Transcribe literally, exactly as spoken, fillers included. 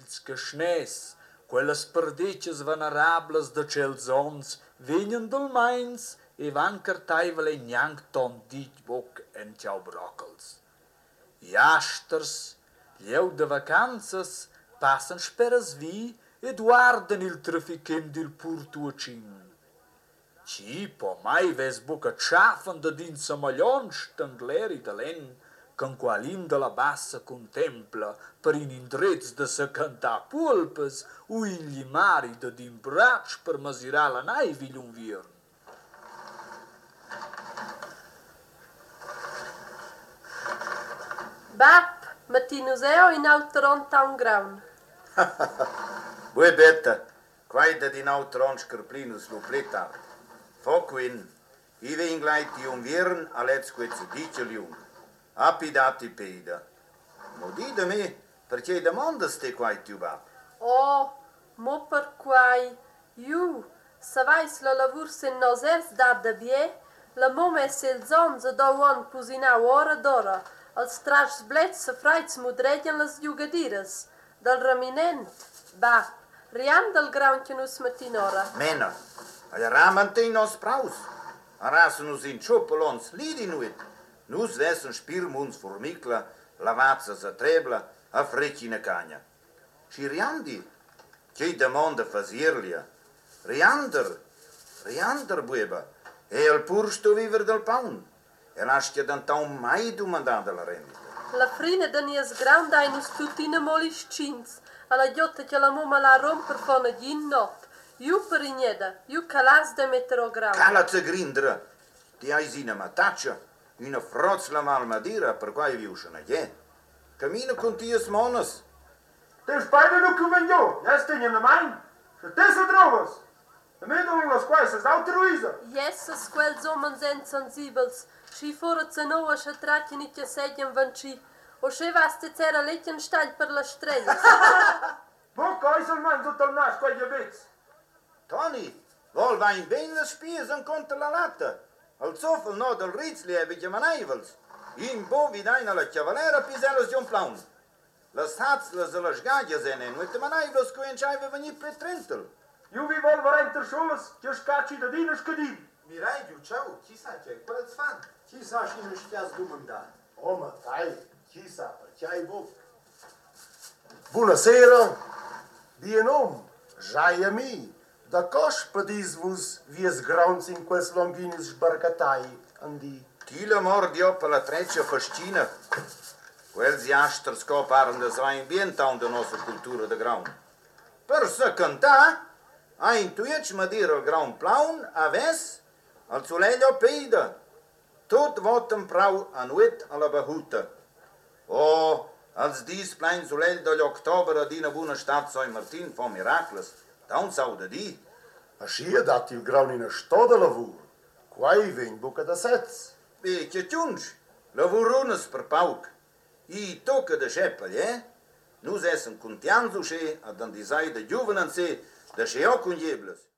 ils geschnäs, quelles perdiccias venerablas de cels ons, vegnan dal mains e van cartaivel e gnanc ton dit boc en ciao broccals. I asters, lieu de vacanzas, passan speras vi ed guardan il trafichem dil purtuacin. Ci po mai ves buca schaffen da din samaglion stangleri da len, can qualin de la bassa contempla per in indrets de se cantar pulpes u in limari da din brac per masirar la naivi un viern. Bap, mattinus eo in autoron taun graun. Bue betta, quai da din autoron scarplinus lu pletar. Foquin, ive inglait iun viern alets quetsu dice liung. Apidati peida. Mo di da me, perché demandas te quai tiu bap? Oh, mo per quai, iu, savais la lavur sen nos es dat da bie, la mome sel zonza da uan pusina ora d'ora, als trags blets se freits mudregen las giugadires, dal raminent, bap, riam dal grauntinus matinora. Mena, al ramantei nos praus. Arasunus in ciopolons lidi nuit. Nus vessen spirmuns formicla, lavazzas a trebla, a frecina cagna. Ci riandi, che demanda fasirlia. Riander, riander bueba, e al pur sto viver del paun. E lascia d'antaun mai domandata la rendita. La frina da nies granda inus tutina molis cins, alla giotta che la muma la romper fona gin not. Iu per igneda, iu calas de metero granda. Calazza grindra, ti hai sina mataccia, una frozz la malmadira per quai viusciana je. Camina con tias monas. Te spajda nu cuvenjo, ja stinja na main. Se te se trovas. E me non las quaisas autoruisa. Jessas quels omens insensibels, schi forat se noa sche tratjen itja sedjen van schi, o sche vas te cera letjen stagl per la strella. Bo kaisel man tot al nas quai jabits. Tony, vol va in ben las spies en contra la latta. Al zofel no del rizli e vige maneivels. In bo vidaina la cavalera piselos John Plaun. Las hatzlas e las gagias enen, mit de maneivels coenciaive veni per trentel. Ju vi vol varenter schules, je scaci da dinas cadin. Miraiu, ciao, chi sa ce, qual îți fan? Chi sa și nu știați dumanda? Omă, tai, chi sa, ce ai boc? Buonasera, bien om, jaia mi, da coș pedis-vos vies grauns in quels longinis sbarcatai, andi. Tila mordio per la treccia fascina. Quels jaster scoparan de svain bien taun de nostra cultura de graun. Per se canta, a intuiec ma dir al graun plaun, aves, al zuleglio peida. Tot votem prau anuet alla bahuta. O, als dis plein zulell dagli october adina buna stat soi Martin fa miracles, taun sau da di. Aschia dat il graun in a sto de lavur, quai ven buca da sez. E che ciunci, lavurunas per pauc. I tocca de scheppel, eh? Nus essen contianzu sche ad andisai de giuvenanze de scheo cunjeblas.